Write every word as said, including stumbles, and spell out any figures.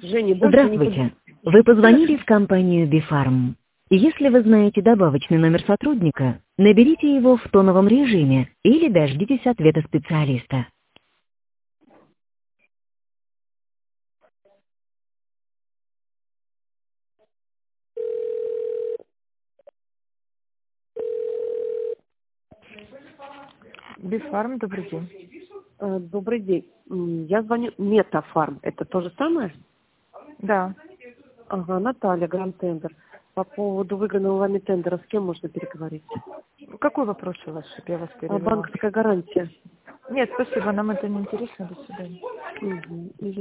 Женя, больше не позвони. Здравствуйте. Вы позвонили в компанию Бифарм. Если вы знаете добавочный номер сотрудника, наберите его в тоновом режиме или дождитесь ответа специалиста. Бифарм, добрый день. Э, Добрый день. М, Я звоню Метафарм. Это то же самое? Да. Ага, Наталья, Гранд Тендер. По поводу выигранного вами тендера с кем можно переговорить? Какой вопрос у вас, чтобы я вас А, перевела? банковская гарантия. Нет, спасибо, нам это не интересно. До свидания. Мгм.